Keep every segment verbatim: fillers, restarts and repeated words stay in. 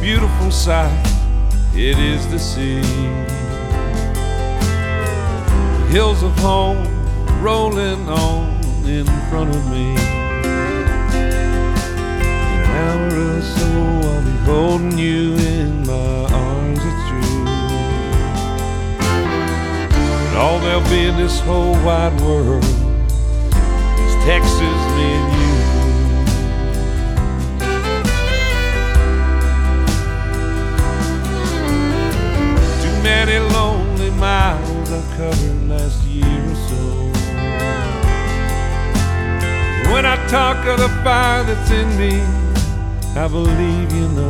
beautiful sight it is to see. The hills of home rolling on in front of me. In an hour or so I'll be holding you in my arms, it's true. But all there'll be in this whole wide world is Texas, me and you. Many lonely miles I've covered last year or so. When I talk of the fire that's in me, I believe you know.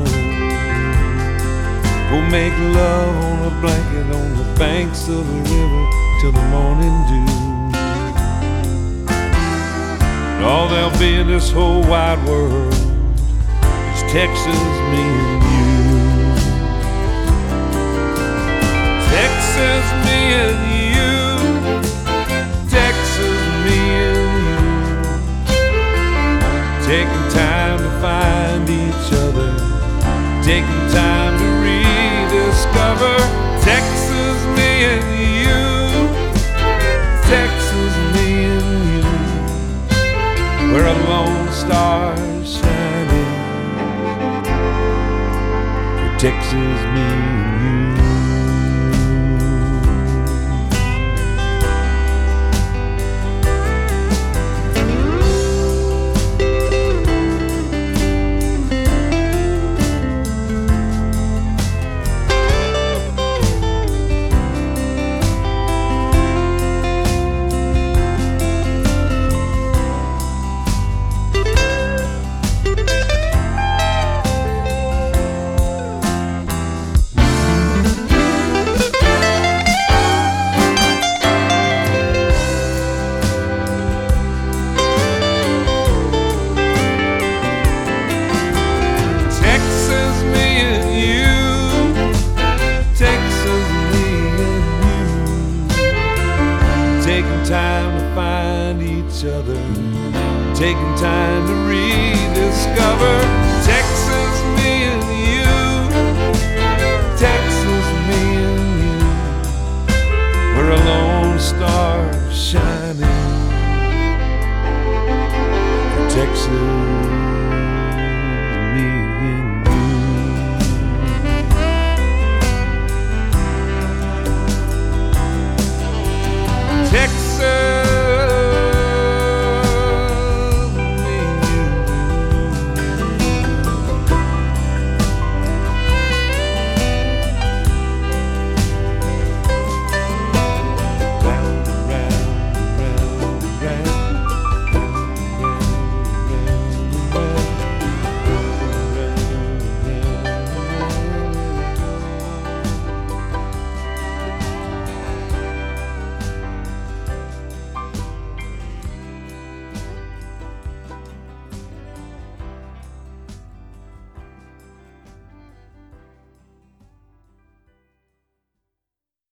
We'll make love on a blanket on the banks of the river till the morning dew. And all there'll be in this whole wide world is Texas, me and you. Texas, me and you. Texas, me and you. Taking time to find each other, taking time to rediscover. Texas, me and you. Texas, me and you. Where a lone star is shining. Texas, me and you. Taking time to find each other, taking time to rediscover. Texas, me and you. Texas, me and you. We're a lone star shining. Texas.